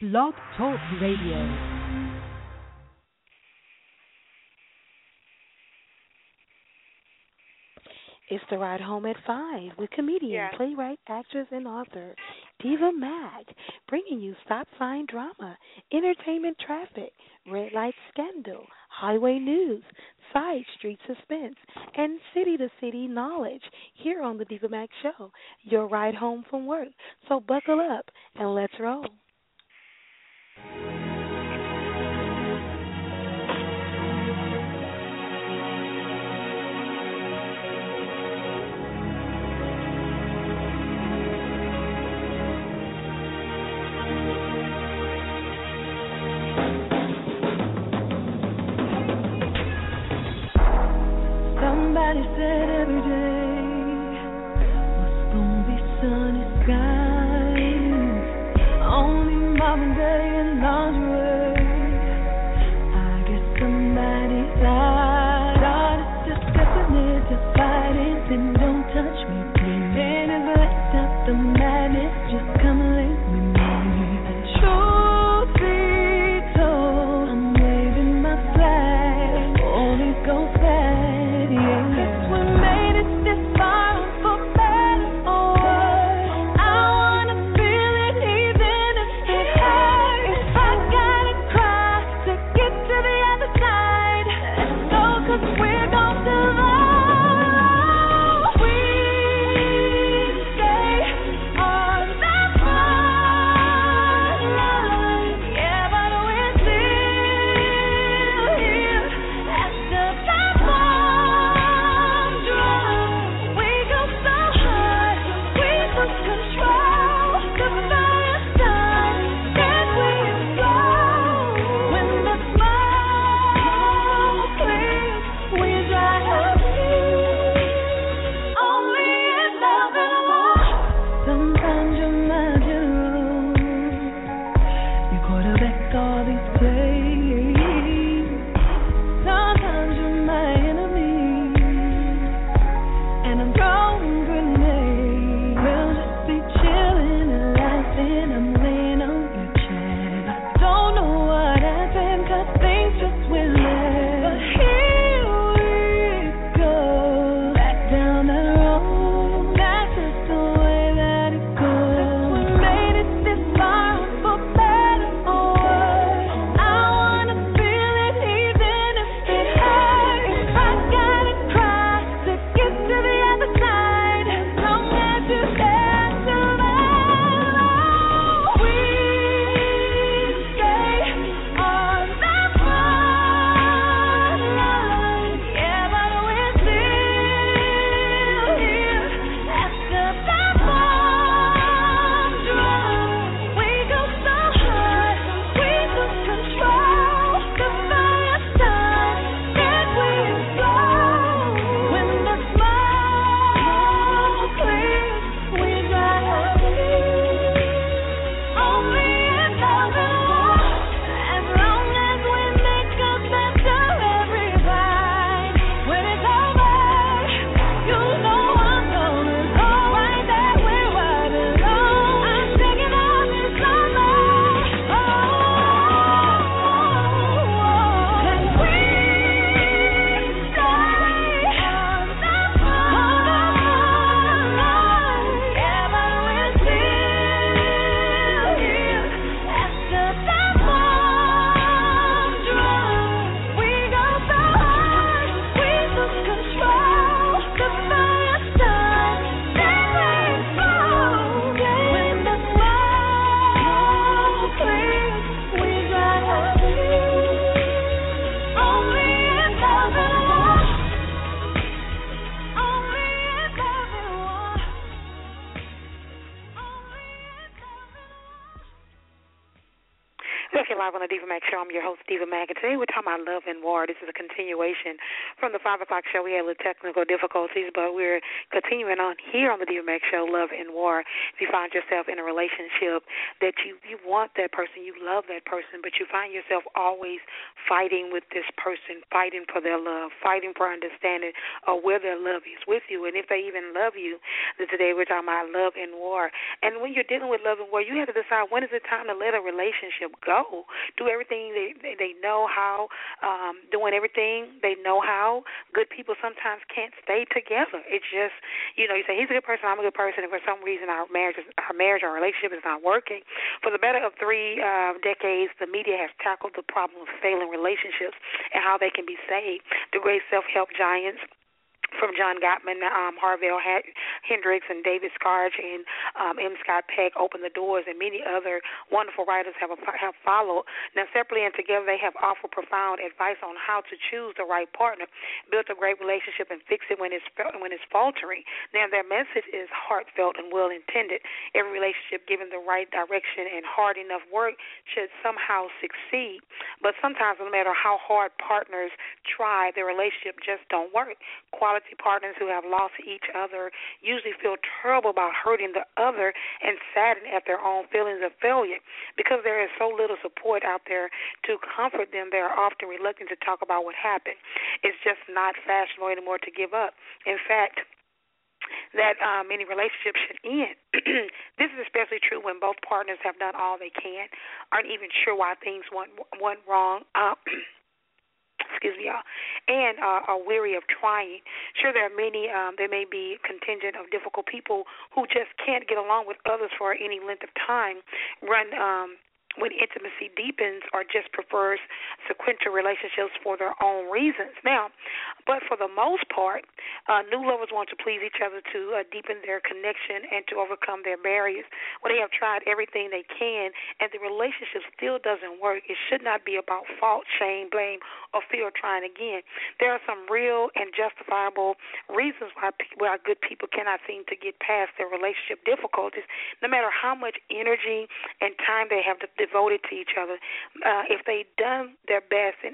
Blog Talk Radio. It's the Ride Home at 5 with comedian, playwright, actress, and author Diva Mag, bringing you stop sign drama, entertainment traffic, red light scandal, highway news, side street suspense, and city-to-city knowledge here on the Diva Mag Show, your ride home from work. So buckle up and let's roll. Somebody said every day was gonna be sunny skies. Only Marvin Gaye and lingerie. I guess somebody lied. God is just stepping in to fight it. Then don't touch me, please. Then it's let up the madness. Just come live with me. And truth be told, I'm waving my flag. Holy Ghost flag. I Back here live on the Diva Mac Show. I'm your host, Diva Mac, and today we're talking about love and war. This is a continuation from the 5 o'clock show. We had a little technical difficulties, but we're continuing on here on the Diva Mac Show, love and war. If you find yourself in a relationship that you want that person, you love that person, but you find yourself always fighting with this person, fighting for their love, fighting for understanding of where their love is with you, and if they even love you, then today we're talking about love and war. And when you're dealing with love and war, you have to decide when is it time to let a relationship go. Do everything they know how, doing everything they know how. Good people sometimes can't stay together. It's just, you say he's a good person, I'm a good person, and for some reason our marriage, our relationship is not working. For the better of 3 decades, the media has tackled the problem of failing relationships and how they can be saved. The great self-help giants from John Gottman, Harville Hendricks, and David Scarge, and M. Scott Peck opened the doors, and many other wonderful writers have followed. Now, separately and together, they have offered profound advice on how to choose the right partner, build a great relationship, and fix it when it's faltering. Now, their message is heartfelt and well-intended. Every relationship given the right direction and hard enough work should somehow succeed. But sometimes, no matter how hard partners try, their relationship just don't work. Quality partners who have lost each other usually feel terrible about hurting the other and saddened at their own feelings of failure. Because there is so little support out there to comfort them, they are often reluctant to talk about what happened. It's just not fashionable anymore to give up. In fact, that many relationships should end. This is especially true when both partners have done all they can, aren't even sure why things went wrong. Excuse me, y'all, and are weary of trying. Sure, there are many, there may be a contingent of difficult people who just can't get along with others for any length of time, when intimacy deepens, or just prefers sequential relationships for their own reasons. Now, but for the most part, new lovers want to please each other to deepen their connection and to overcome their barriers. When they have tried everything they can and the relationship still doesn't work, it should not be about fault, shame, blame, or fear of trying again. There are some real and justifiable reasons why good people cannot seem to get past their relationship difficulties, no matter how much energy and time they have devoted to each other. If they've done their best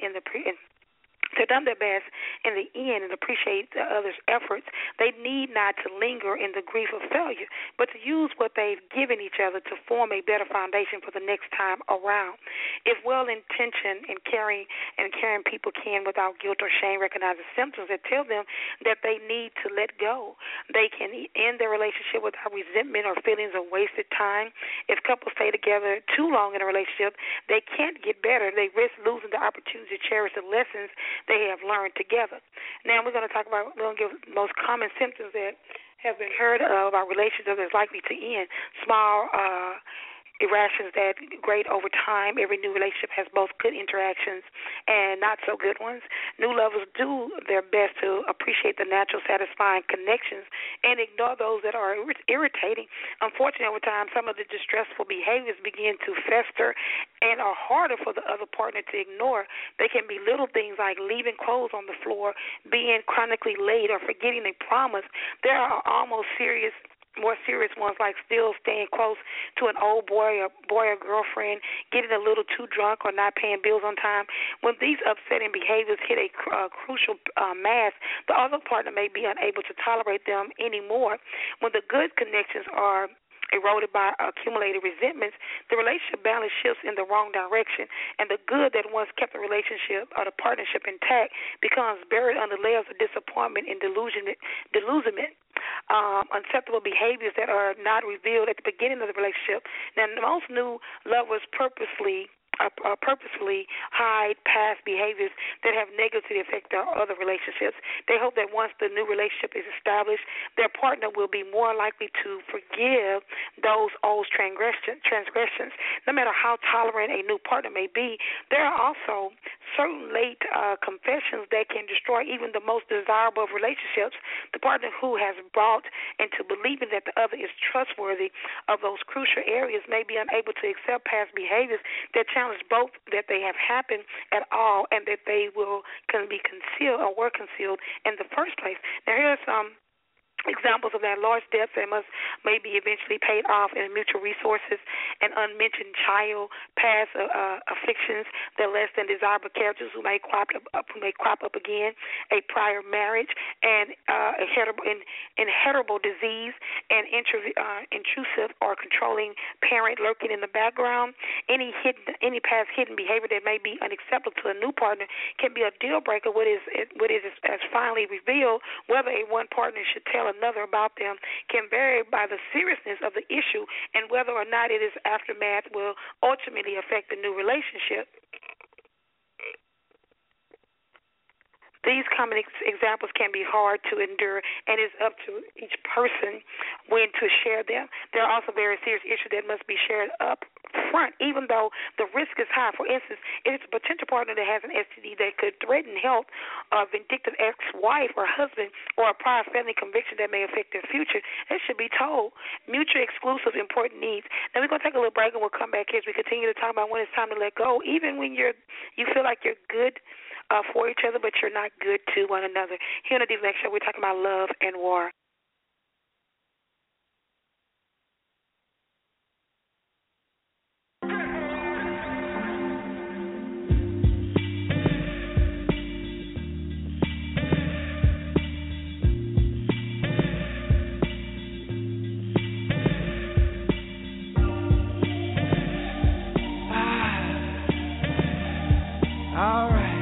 they've done their best in the end and appreciate the other's efforts, they need not to linger in the grief of failure, but to use what they've given each other to form a better foundation for the next time around. If well-intentioned and caring people can, without guilt or shame, recognize the symptoms that tell them that they need to let go, they can end their relationship without resentment or feelings of wasted time. If couples stay together too long in a relationship, they can't get better. They risk losing the opportunity to cherish the lessons they have learned together. Now we're going to give most common symptoms that have been heard of our relationship that's likely to end. Small irrations that grade over time. Every new relationship has both good interactions and not so good ones. New lovers do their best to appreciate the natural, satisfying connections and ignore those that are irritating. Unfortunately, over time, some of the distressful behaviors begin to fester and are harder for the other partner to ignore. They can be little things like leaving clothes on the floor, being chronically late, or forgetting a promise. There are more serious ones like still staying close to an old boy or girlfriend, getting a little too drunk, or not paying bills on time. When these upsetting behaviors hit a crucial mass, the other partner may be unable to tolerate them anymore. When the good connections are eroded by accumulated resentments, the relationship balance shifts in the wrong direction, and the good that once kept the relationship or the partnership intact becomes buried under layers of disappointment and delusionment. Unacceptable behaviors that are not revealed at the beginning of the relationship. Now, most new lovers purposefully hide past behaviors that have negatively affected their other relationships. They hope that once the new relationship is established, their partner will be more likely to forgive those old transgressions. No matter how tolerant a new partner may be, there are also certain late confessions that can destroy even the most desirable of relationships. The partner who has brought into believing that the other is trustworthy of those crucial areas may be unable to accept past behaviors that challenge both that they have happened at all and that they can be concealed or were concealed in the first place. Now, here are some Examples of that: large debts that may be eventually paid off, and mutual resources, and unmentioned child, past afflictions that less than desirable characters who may crop up again, a prior marriage, and inheritable disease, and intrusive or controlling parent lurking in the background. Any past hidden behavior that may be unacceptable to a new partner can be a deal breaker. What is as finally revealed, whether one partner should tell another about them, can vary by the seriousness of the issue and whether or not its aftermath will ultimately affect the new relationship. These common examples can be hard to endure, and it's up to each person when to share them. There are also very serious issues that must be shared up front, even though the risk is high. For instance, if it's a potential partner that has an STD that could threaten health, a vindictive ex-wife or husband, or a prior family conviction that may affect their future, it should be told. Mutually exclusive, important needs. Now, we're going to take a little break, and we'll come back here as we continue to talk about when it's time to let go, even when you feel like you're good for each other, but you're not good to one another. Here on the Diva Show, we're talking about love and war. All right.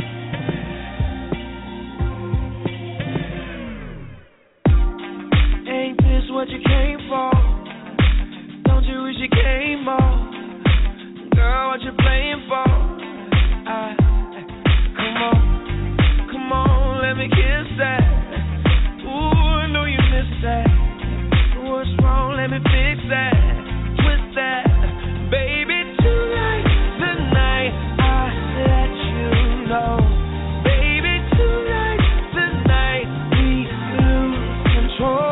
What you came for? Don't you wish you came more? Girl, what you playing for? Come on, let me kiss that. Ooh, I know you missed that. What's wrong? Let me fix that. Twist that, baby. Tonight, I let you know. Baby, tonight, we lose control.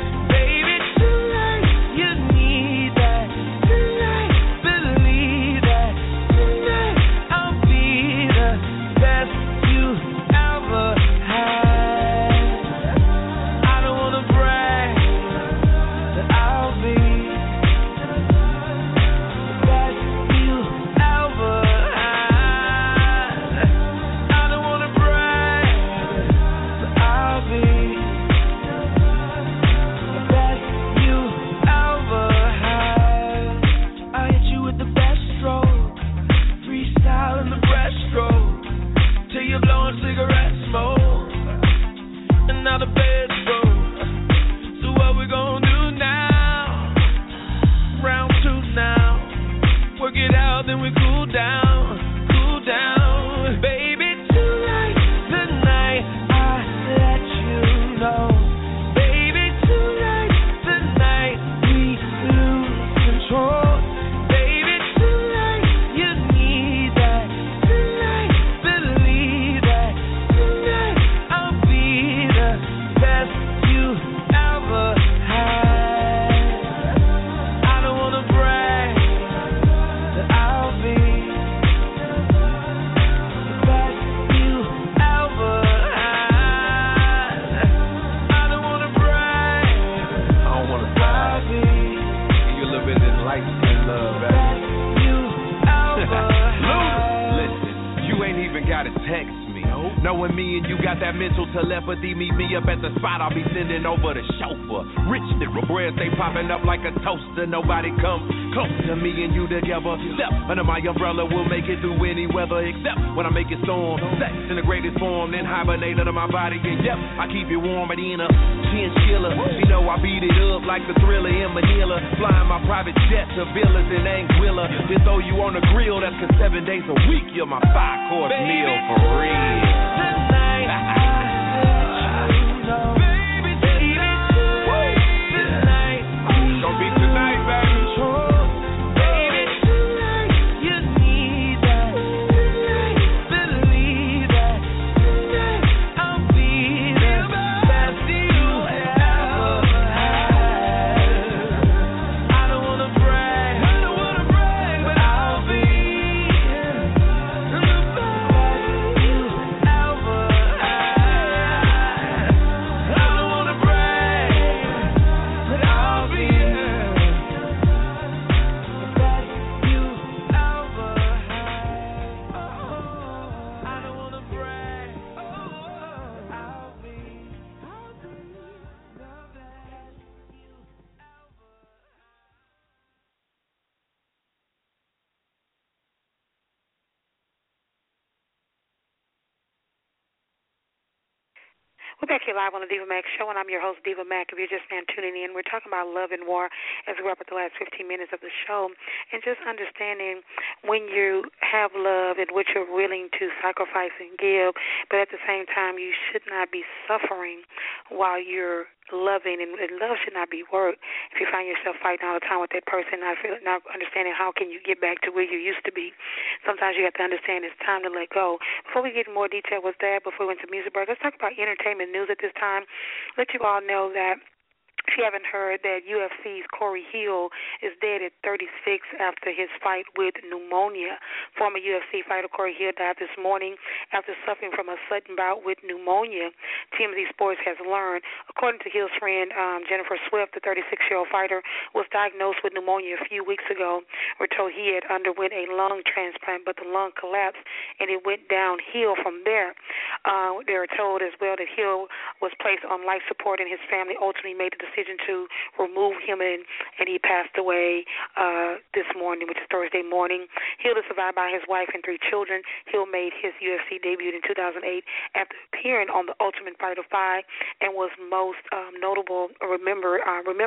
Knowing me and you got that mental telepathy, meet me up at the spot, I'll be sending over the chauffeur. Rich nigga, bread stay popping up like a toaster. Nobody come close to me and you together. Step under my umbrella, we'll make it through any weather, except when I make it storm. Sex in the greatest form, then hibernate under my body. And yep, I keep it warm, but in a chinchilla. You know I beat it up like the Thriller in Manila. Flying my private jet to villas in Anguilla. Then throw you on the grill, that's 'cause 7 days a week you're my 5-course meal for real. We're back here live on the Diva Mac Show, and I'm your host, Diva Mac. If you're just now tuning in, we're talking about love and war as we wrap up the last 15 minutes of the show, and just understanding when you have love and what you're willing to sacrifice and give, but at the same time, you should not be suffering while you're loving, and love should not be work. If you find yourself fighting all the time with that person, not understanding how can you get back to where you used to be, sometimes you have to understand it's time to let go. Before we get in more detail with that, before we went to music break, let's talk about entertainment news at this time. Let you all know that if you haven't heard that UFC's Corey Hill is dead at 36 after his fight with pneumonia. Former UFC fighter Corey Hill died this morning after suffering from a sudden bout with pneumonia, TMZ Sports has learned. According to Hill's friend Jennifer Swift, the 36-year-old fighter was diagnosed with pneumonia a few weeks ago. We're told he had underwent a lung transplant, but the lung collapsed and it went downhill from there. They were told as well that Hill was placed on life support and his family ultimately made the decision to remove him, and he passed away this morning, which is Thursday morning. Hill is survived by his wife and 3 children. Hill made his UFC debut in 2008 after appearing on The Ultimate Fighter 5 and was most notable, remember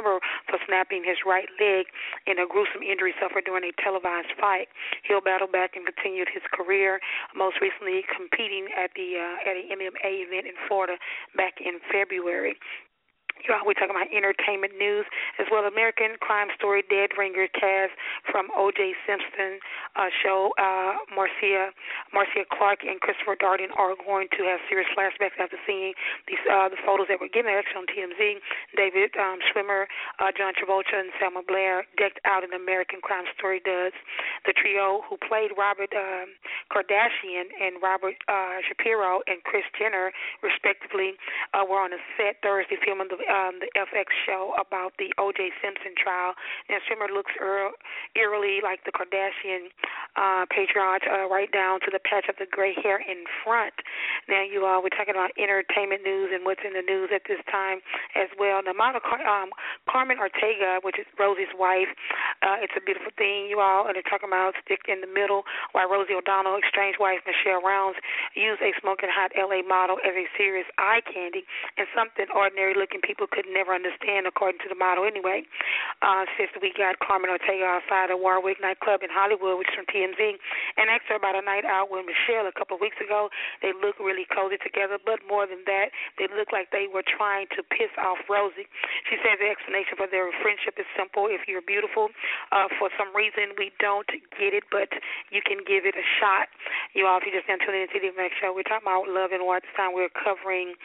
for snapping his right leg in a gruesome injury suffered during a televised fight. Hill battled back and continued his career, most recently competing at an MMA event in Florida back in February. We're talking about entertainment news as well. American Crime Story Dead Ringer cast from O.J. Simpson show. Marcia Clark and Christopher Darden are going to have serious flashbacks after seeing the photos that were given actually on TMZ. David Schwimmer, John Travolta, and Selma Blair decked out in American Crime Story does. The trio who played Robert Kardashian and Robert Shapiro and Kris Jenner, respectively, were on a set Thursday filming the FX show about the O.J. Simpson trial. Now, Schwimmer looks eerily like the Kardashian patriarch, right down to the patch of the gray hair in front. Now, you all, we're talking about entertainment news and what's in the news at this time as well. The model Carmen Ortega, which is Rosie's wife, it's a beautiful thing, you all, and they're talking about stick in the middle, while Rosie O'Donnell, estranged wife Michelle Rounds, used a smoking hot L.A. model as a serious eye candy and something ordinary-looking people could never understand, according to the model anyway. Since we got Carmen Ortega outside of Warwick nightclub in Hollywood, which is from TMZ, and asked her about a night out with Michelle a couple of weeks ago. They looked really cozy together, but more than that, they looked like they were trying to piss off Rosie. She says the explanation for their friendship is simple. If you're beautiful, for some reason we don't get it, but you can give it a shot. You all, if you just now tuning into the next show, we're talking about love and war. This time we're covering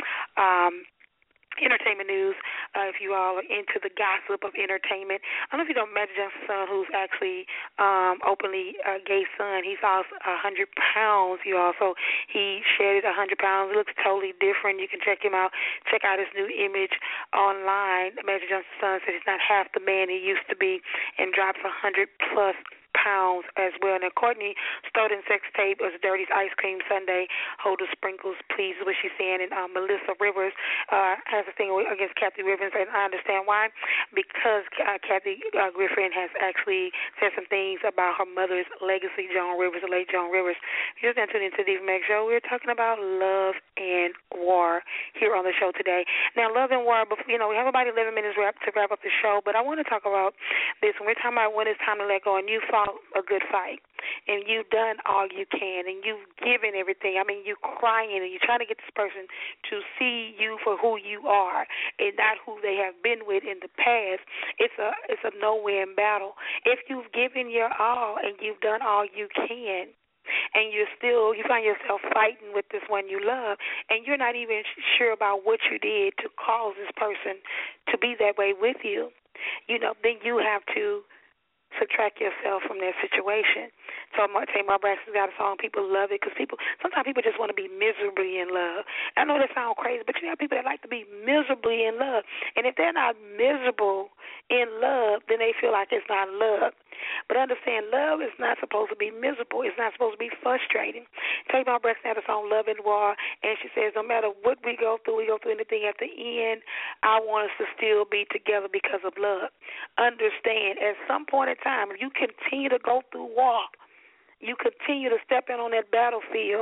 entertainment news. If you all are into the gossip of entertainment, I don't know if you know Magic Johnson's son, who's actually openly a gay son. He's lost 100 pounds, you all. So he shedded 100 pounds. He looks totally different. You can check him out. Check out his new image online. Magic Johnson's son says he's not half the man he used to be and drops 100 plus pounds as well. Now, Courtney Stodden's sex tape was Dirty's Ice Cream Sunday. Hold the sprinkles, please, what she's saying. And Melissa Rivers has a thing against Kathy Griffin, and I understand why. Because Kathy Griffin has actually said some things about her mother's legacy, Joan Rivers, the late Joan Rivers. You're just going to tune into the Meg Show. We're talking about love and war here on the show today. Now, love and war, we have about 11 minutes to wrap up the show, but I want to talk about this. When we're talking about when it's time to let go, and you fought a good fight, and you've done all you can, and you've given everything. I mean, you're crying, and you're trying to get this person to see you for who you are and not who they have been with in the past. It's a no-win battle. If you've given your all and you've done all you can, and you find yourself fighting with this one you love, and you're not even sure about what you did to cause this person to be that way with you, then you have to subtract yourself from that situation. So Tamar Braxton's got a song, people love it, because sometimes people just want to be miserably in love. I know that sounds crazy, but you have people that like to be miserably in love. And if they're not miserable in love, then they feel like it's not love. But understand, love is not supposed to be miserable. It's not supposed to be frustrating. Tamar Braxton had a song, Love and War, and she says, no matter what we go through anything at the end, I want us to still be together because of love. Understand, at some point in time, if you continue to go through war, you continue to step in on that battlefield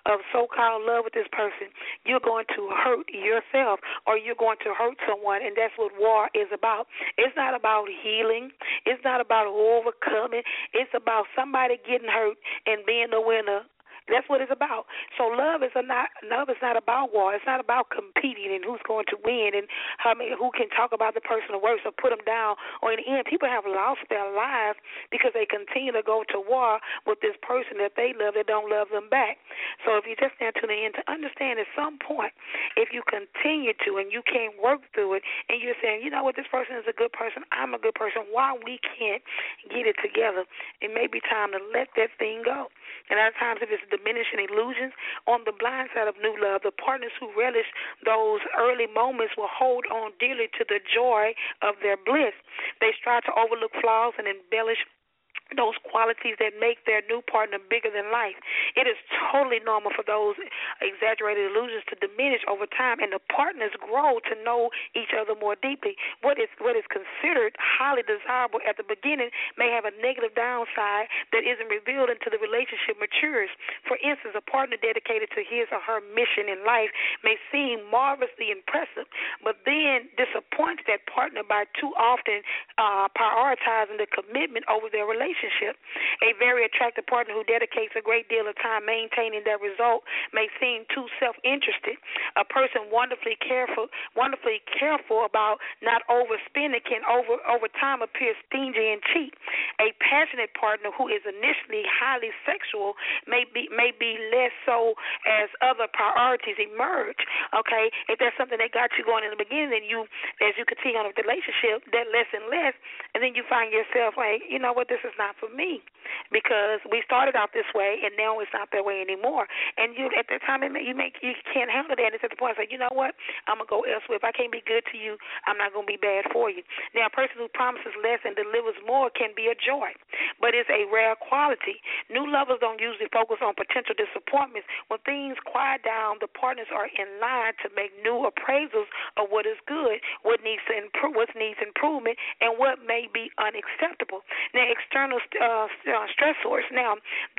of so-called love with this person, you're going to hurt yourself or you're going to hurt someone, and that's what war is about. It's not about healing. It's not about overcoming. It's about somebody getting hurt and being the winner. That's what it's about. So love is not about war. It's not about competing and who's going to win and who can talk about the person the worst or put them down. Or in the end, people have lost their lives because they continue to go to war with this person that they love that don't love them back. So if you just stand to the end to understand at some point, if you continue to and you can't work through it and you're saying, you know what, this person is a good person, I'm a good person, why we can't get it together, it may be time to let that thing go. And a lot of times if it's diminishing illusions, on the blind side of new love, the partners who relish those early moments will hold on dearly to the joy of their bliss. They strive to overlook flaws and embellish those qualities that make their new partner bigger than life. It is totally normal for those exaggerated illusions to diminish over time, and the partners grow to know each other more deeply. What is considered highly desirable at the beginning may have a negative downside that isn't revealed until the relationship matures. For instance, a partner dedicated to his or her mission in life may seem marvelously impressive, but then disappoints that partner by too often prioritizing the commitment over their relationship. A very attractive partner who dedicates a great deal of time maintaining their result may seem too self-interested. A person wonderfully careful about not overspending can over time appear stingy and cheap. A passionate partner who is initially highly sexual may be less so as other priorities emerge. Okay, if there's something that got you going in the beginning, then as you continue on with the relationship, that less and less, and then you find yourself like, you know what, this is not for me, because we started out this way and now it's not that way anymore. And you at that time you can't handle that. And it's at the point it's like, you know what, I'm gonna go elsewhere. If I can't be good to you, I'm not gonna be bad for you. Now, a person who promises less and delivers more can be a joy, but it's a rare quality. New lovers don't usually focus on potential disappointments. When things quiet down, the partners are in line to make new appraisals of what is good, what needs improvement, and what may be unacceptable. Now, external stressors. Now,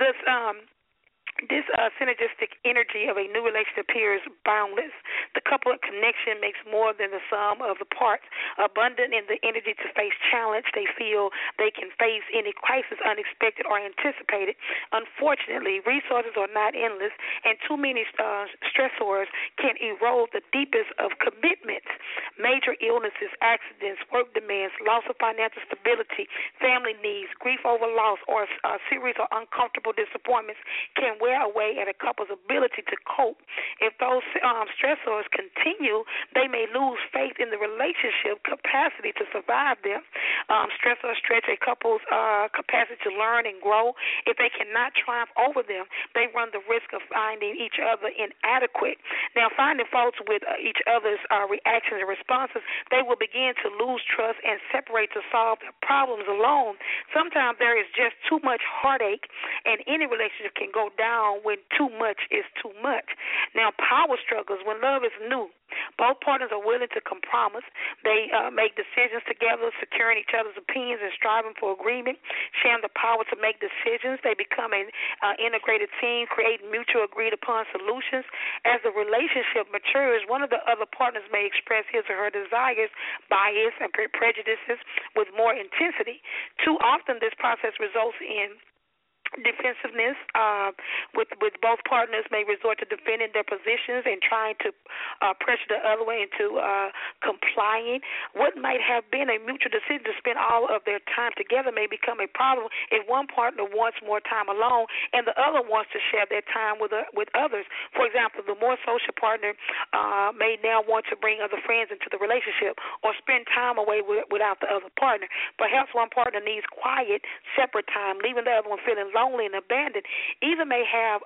this synergistic energy of a new relationship appears boundless. The couple connection makes more than the sum of the parts. Abundant in the energy to face challenge, they feel they can face any crisis unexpected or anticipated. Unfortunately, resources are not endless, and too many stressors can erode the deepest of commitments. Major illnesses, accidents, work demands, loss of financial stability, family needs, grief over loss, or a series of uncomfortable disappointments can wear away at a couple's ability to cope. If those stressors continue, they may lose faith in the relationship capacity to survive them. Stressors stretch a couple's capacity to learn and grow. If they cannot triumph over them, they run the risk of finding each other inadequate. Now, finding faults with each other's reactions and responses, they will begin to lose trust and separate to solve their problems alone. Sometimes there is just too much heartache, and any relationship can go down when too much is too much. Now, power struggles when love is new. Both partners are willing to compromise. They make decisions together, securing each other's opinions and striving for agreement, sharing the power to make decisions. They become an integrated team, creating mutual agreed-upon solutions. As the relationship matures, one of the other partners may express his or her desires, bias, and prejudices with more intensity. Too often, this process results in defensiveness, with both partners may resort to defending their positions and trying to pressure the other way into complying. What might have been a mutual decision to spend all of their time together may become a problem if one partner wants more time alone and the other wants to share their time with others. For example, the more social partner may now want to bring other friends into the relationship or spend time away without the other partner. Perhaps one partner needs quiet, separate time, leaving the other one feeling lonely and abandoned. Either may have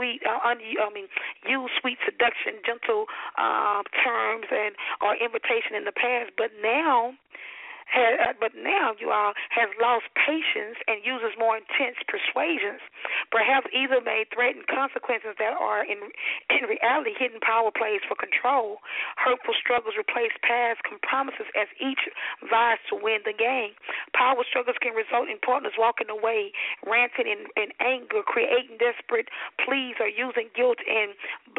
used sweet seduction, gentle terms, or invitation in the past, but now but now you all has lost patience and uses more intense persuasions, perhaps either may threaten consequences that are in reality hidden power plays for control. Hurtful struggles replace past compromises as each vies to win the game. Power struggles can result in partners walking away, ranting in anger, creating desperate pleas, or using guilt and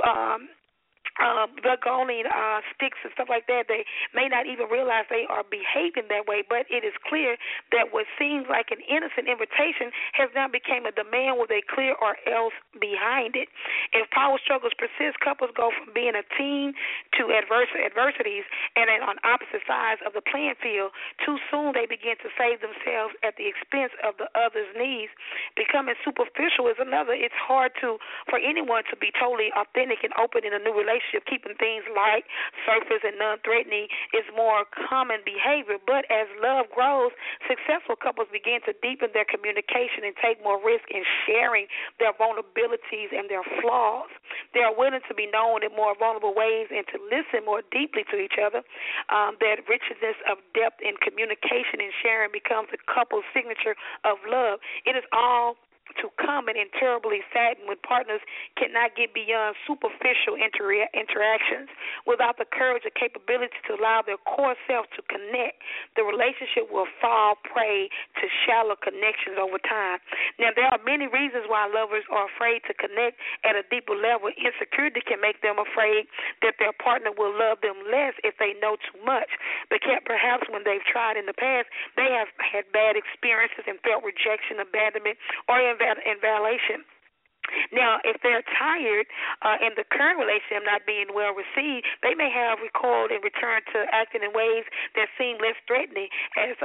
bugoning sticks and stuff like that. They may not even realize they are behaving that way, but it is clear that what seems like an innocent invitation has now become a demand with a clear or else behind it. If power struggles persist, couples go from being a team to adversities and on opposite sides of the playing field. Too soon they begin to save themselves at the expense of the other's needs. Becoming superficial is another. It's hard for anyone to be totally authentic and open in a new relationship. Keeping things light, surface, and non-threatening is more common behavior. But as love grows, successful couples begin to deepen their communication and take more risk in sharing their vulnerabilities and their flaws. They are willing to be known in more vulnerable ways and to listen more deeply to each other. That richness of depth in communication and sharing becomes a couple's signature of love. It is all too common and terribly saddened when partners cannot get beyond superficial interactions without the courage or capability to allow their core self to connect. The relationship will fall prey to shallow connections over time. Now, there are many reasons why lovers are afraid to connect at a deeper level. Insecurity can make them afraid that their partner will love them less if they know too much. But perhaps when they've tried in the past, they have had bad experiences and felt rejection, abandonment, or violation. Now, if they're tired in the current relationship not being well received, they may have recoiled and returned to acting in ways that seem less threatening as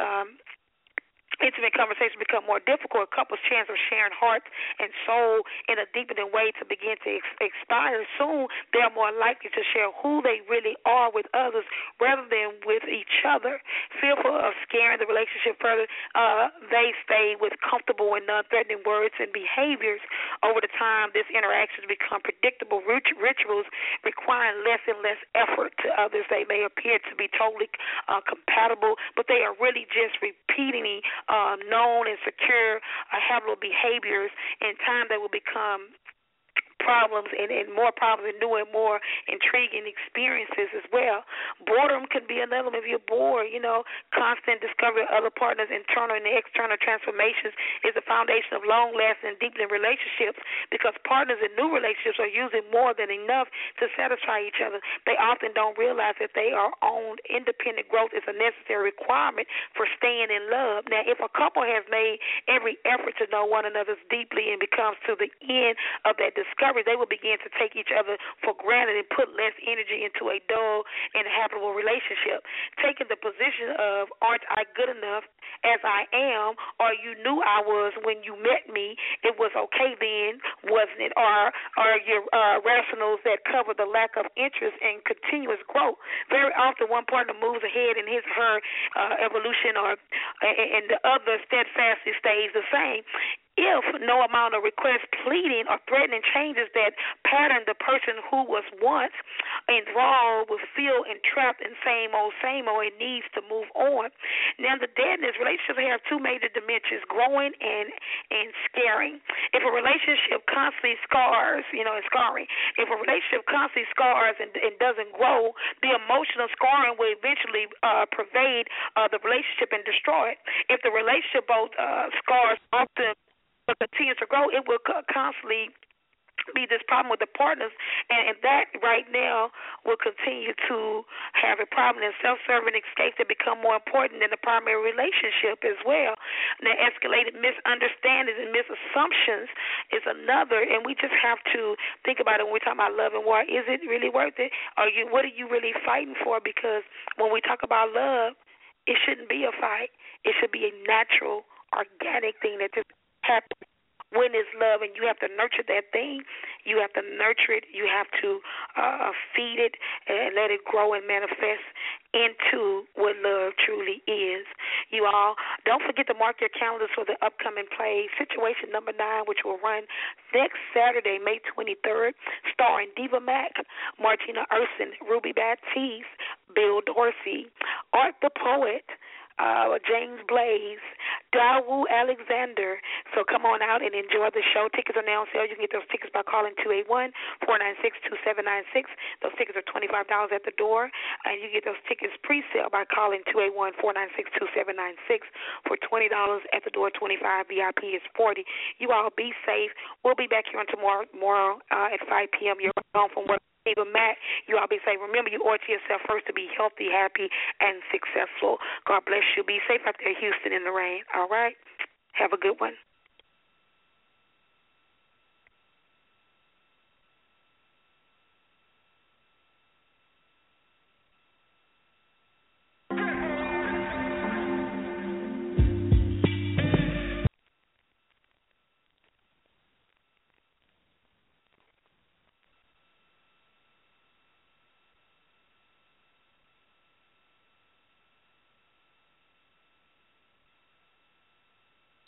intimate conversations become more difficult. Couples' chance of sharing heart and soul in a deepening way to begin to expire. Soon, they are more likely to share who they really are with others rather than with each other. Fearful of scaring the relationship further, they stay with comfortable and non-threatening words and behaviors. Over the time, this interactions become predictable rituals requiring less and less effort to others. They may appear to be totally compatible, but they are really just repeating known and secure habitual behaviors. In time, they will become problems and more problems and new and more intriguing experiences as well. Boredom can be another one. If you're bored, constant discovery of other partners' internal and external transformations is the foundation of long-lasting and deepening relationships because partners in new relationships are using more than enough to satisfy each other. They often don't realize that they are own independent growth is a necessary requirement for staying in love. Now, if a couple has made every effort to know one another deeply and becomes to the end of that discovery, they will begin to take each other for granted and put less energy into a dull and habitable relationship. Taking the position of, aren't I good enough as I am, or you knew I was when you met me, it was okay then, wasn't it? Or your rationals that cover the lack of interest in continuous growth. Very often one partner moves ahead in his or her evolution and the other steadfastly stays the same. If no amount of request, pleading, or threatening changes that pattern, the person who was once enthralled will feel entrapped in same old, and needs to move on. Now, the deadness, relationships have two major dimensions, growing and scaring. If a relationship constantly scars, scarring. If a relationship constantly scars and doesn't grow, the emotional scarring will eventually pervade the relationship and destroy it. If the relationship both scars often but continues to grow, it will constantly be this problem with the partners, and that right now will continue to have a problem. And self-serving escapes that become more important than the primary relationship as well. Now, escalated misunderstandings and misassumptions is another, and we just have to think about it when we talk about love and war. Is it really worth it? What are you really fighting for? Because when we talk about love, it shouldn't be a fight. It should be a natural, organic thing that just happens. When it's love, and you have to nurture that thing, you have to nurture it, you have to feed it and let it grow and manifest into what love truly is. You all, don't forget to mark your calendars for the upcoming play, Situation Number 9, which will run next Saturday, May 23rd, starring Diva Mack, Martina Urson, Ruby Baptiste, Bill Dorsey, Art the Poet, James Blaze, Dawu Alexander. So come on out and enjoy the show. Tickets are now on sale. You can get those tickets by calling 281-496-2796. Those tickets are $25 at the door. And you get those tickets pre-sale by calling 281-496-2796 for $20 at the door, $25. VIP is $40. You all be safe. We'll be back here on tomorrow at 5 p.m. You're home from work. Eva Matt, you all be safe. Remember, you owe it to yourself first to be healthy, happy, and successful. God bless you. Be safe out there, Houston, in the rain. All right? Have a good one.